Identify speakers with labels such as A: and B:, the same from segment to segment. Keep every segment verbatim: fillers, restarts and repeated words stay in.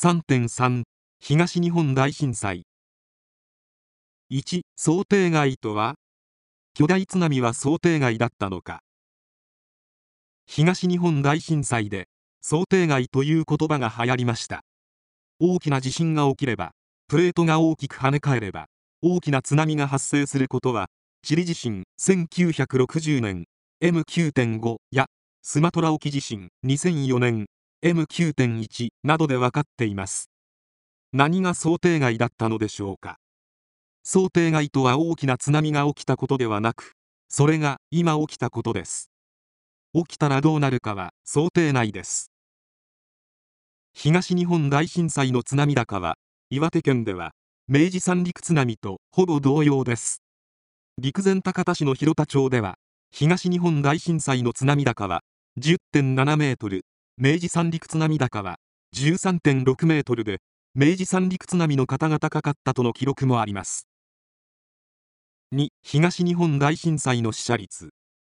A: さんてんさん 東日本大震災。いち想定外とは、巨大津波は想定外だったのか。東日本大震災で想定外という言葉が流行りました。大きな地震が起きれば、プレートが大きく跳ね返れば大きな津波が発生することは、チリ地震せんきゅうひゃくろくじゅうねん エムきゅうてんご やスマトラ沖地震にせんよねん エムきゅうてんいち などで分かっています。何が想定外だったのでしょうか。想定外とは大きな津波が起きたことではなく、それが今起きたことです。起きたらどうなるかは想定内です。東日本大震災の津波高は、岩手県では明治三陸津波とほぼ同様です。陸前高田市の広田町では、東日本大震災の津波高は じゅってんななメートル、明治三陸津波高は じゅうさんてんろくメートルで、明治三陸津波の方が高かったとの記録もあります。に東日本大震災の死者率。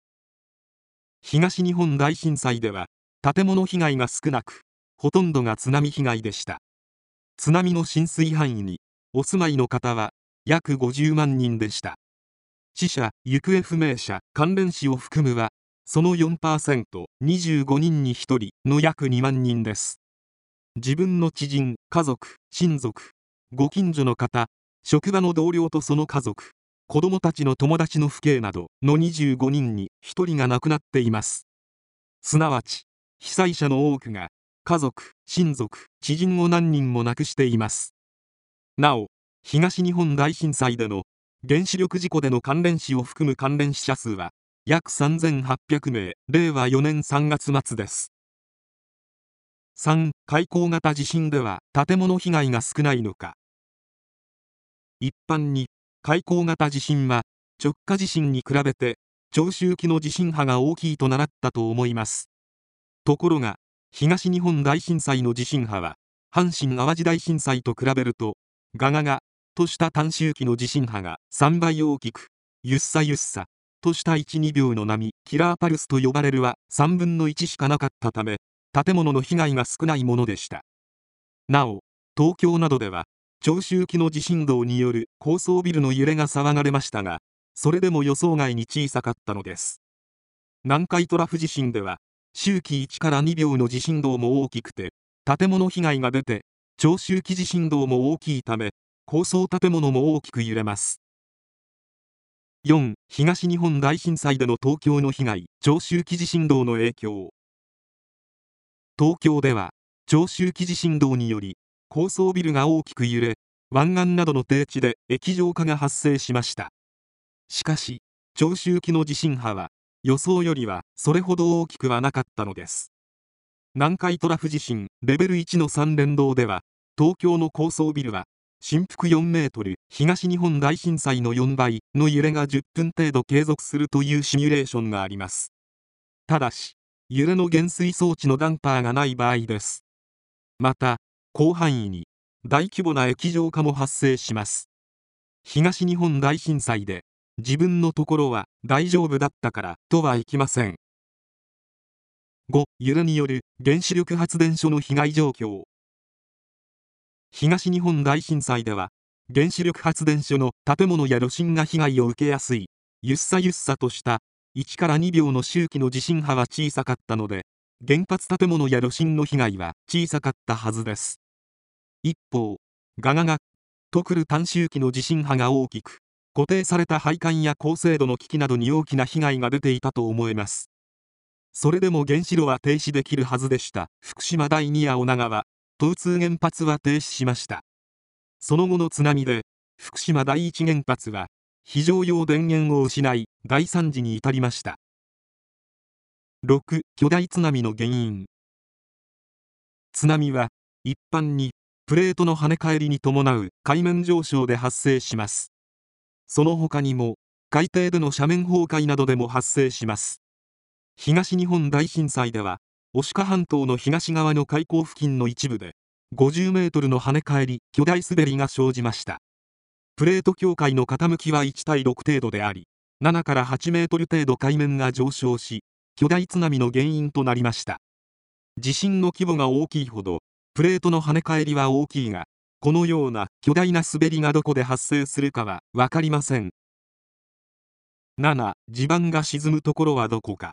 A: 東日本大震災では建物被害が少なく、ほとんどが津波被害でした。津波の浸水範囲にお住まいの方は約ごじゅうまんにんでした。死者・行方不明者関連死を含むはその よんパーセント、にじゅうごにんにひとりの約にまんにんです。自分の知人、家族、親族、ご近所の方、職場の同僚とその家族、子供たちの友達の父兄などのにじゅうごにんにひとりが亡くなっています。すなわち被災者の多くが家族、親族、知人を何人も亡くしています。なお、東日本大震災での原子力事故での関連死を含む関連死者数は約さんぜんはっぴゃくめい、れいわよねんさんがつ末です。さん海溝型地震では建物被害が少ないのか。一般に海溝型地震は直下地震に比べて長周期の地震波が大きいと習ったと思います。ところが東日本大震災の地震波は阪神・淡路大震災と比べるとガガガとした短周期の地震波がさんばい大きく、ゆっさゆっさとした いちにびょうの波、キラーパルスと呼ばれるはさんぶんのいちしかなかったため、建物の被害が少ないものでした。なお、東京などでは長周期の地震動による高層ビルの揺れが騒がれましたが、それでも予想外に小さかったのです。南海トラフ地震では周期いちからにびょうの地震動も大きくて建物被害が出て、長周期地震動も大きいため高層建物も大きく揺れます。よん東日本大震災での東京の被害、長周期地震動の影響。東京では長周期地震動により高層ビルが大きく揺れ、湾岸などの低地で液状化が発生しました。しかし長周期の地震波は予想よりはそれほど大きくはなかったのです。南海トラフ地震レベルいちのさん連動では東京の高層ビルは振幅よんメートル、東日本大震災のよんばいの揺れがじゅっぷん程度継続するというシミュレーションがあります。ただし揺れの減衰装置のダンパーがない場合です。また広範囲に大規模な液状化も発生します。東日本大震災で自分のところは大丈夫だったからとはいきません。ご揺れによる原子力発電所の被害状況。東日本大震災では原子力発電所の建物や炉心が被害を受けやすいゆっさゆっさとしたいちからにびょうの周期の地震波は小さかったので、原発建物や炉心の被害は小さかったはずです。一方、ガガガとくる短周期の地震波が大きく、固定された配管や高精度の機器などに大きな被害が出ていたと思えます。それでも原子炉は停止できるはずでした。福島だいにや女川、東通原発は停止しました。その後の津波で福島だいいち原発は非常用電源を失い大惨事に至りました。ろく巨大津波の原因。津波は一般にプレートの跳ね返りに伴う海面上昇で発生します。その他にも海底での斜面崩壊などでも発生します。東日本大震災では牡鹿半島の東側の海溝付近の一部でごじゅうメートルの跳ね返り巨大滑りが生じました。プレート境界の傾きはいちたいろく程度であり、ななからはちメートル程度海面が上昇し巨大津波の原因となりました。地震の規模が大きいほどプレートの跳ね返りは大きいが、このような巨大な滑りがどこで発生するかは分かりません。なな、地盤が沈むところはどこか。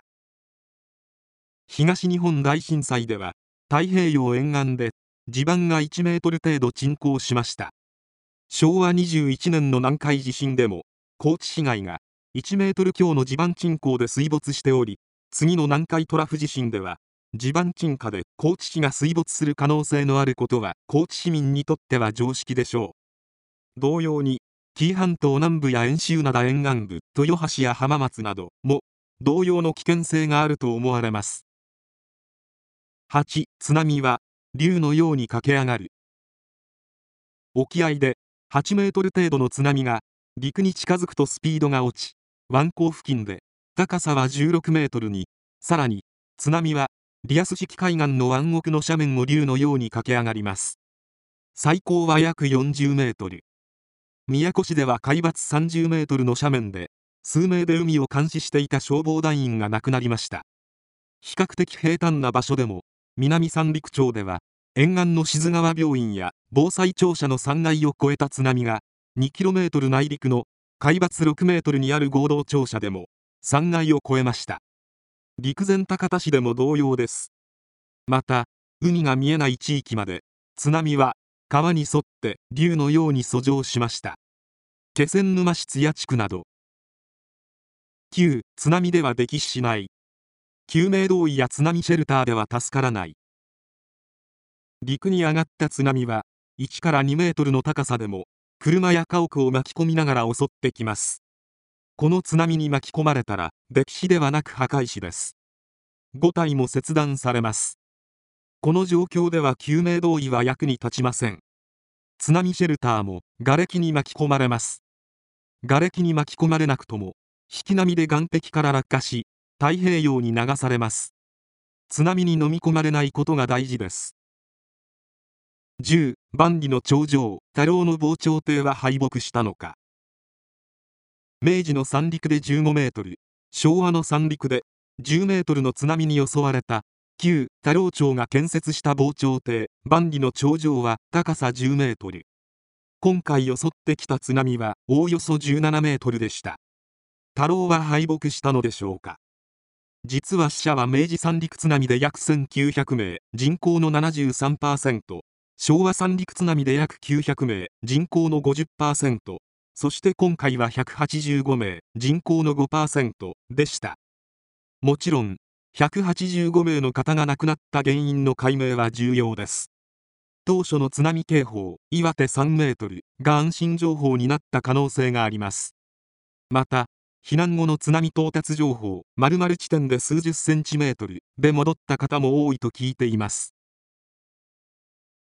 A: 東日本大震災では、太平洋沿岸で地盤がいちメートル程度沈降しました。しょうわにじゅういちねんの南海地震でも、高知市街がいちメートル強の地盤沈降で水没しており、次の南海トラフ地震では、地盤沈下で高知市が水没する可能性のあることは高知市民にとっては常識でしょう。同様に、紀伊半島南部や遠州灘沿岸部、豊橋や浜松なども同様の危険性があると思われます。はち、津波は竜のように駆け上がる。沖合ではちメートル程度の津波が陸に近づくとスピードが落ち、湾口付近で高さはじゅうろくメートルに、さらに津波はリアス式海岸の湾奥の斜面を竜のように駆け上がります。最高は約よんじゅうメートル。宮古市では海抜さんじゅうメートルの斜面で数名で海を監視していた消防団員が亡くなりました。比較的平坦な場所でも南三陸町では沿岸の志津川病院や防災庁舎のさんがいを超えた津波が にキロメートル 内陸の海抜ろくメートルにある合同庁舎でもさんがいを超えました。陸前高田市でも同様です。また海が見えない地域まで津波は川に沿って竜のように遡上しました。気仙沼市津屋地区など。きゅう、津波では溺死しない。救命胴衣や津波シェルターでは助からない。陸に上がった津波はいちからにメートルの高さでも車や家屋を巻き込みながら襲ってきます。この津波に巻き込まれたら溺死ではなく破壊死です。ごたいも切断されます。この状況では救命胴衣は役に立ちません。津波シェルターも瓦礫に巻き込まれます。瓦礫に巻き込まれなくとも引き波で岸壁から落下し太平洋に流されます。津波に飲み込まれないことが大事です。じゅう、万里の長城太郎の防潮堤は敗北したのか。明治の三陸でじゅうごメートル、昭和の三陸でじゅうメートルの津波に襲われた旧太郎町が建設した防潮堤万里の長城は高さじゅうメートル。今回襲ってきた津波はおおよそじゅうななメートルでした。太郎は敗北したのでしょうか。実は死者は明治三陸津波で約せんきゅうひゃくめい、人口の ななじゅうさんパーセント、昭和三陸津波で約きゅうひゃくめい、人口の ごじゅっパーセント、そして今回はひゃくはちじゅうごめい、人口の ごパーセント でした。もちろんひゃくはちじゅうごめいの方が亡くなった原因の解明は重要です。当初の津波警報岩手さんメートルが安心情報になった可能性があります。また避難後の津波到達情報〇〇地点で数十センチメートルで戻った方も多いと聞いています。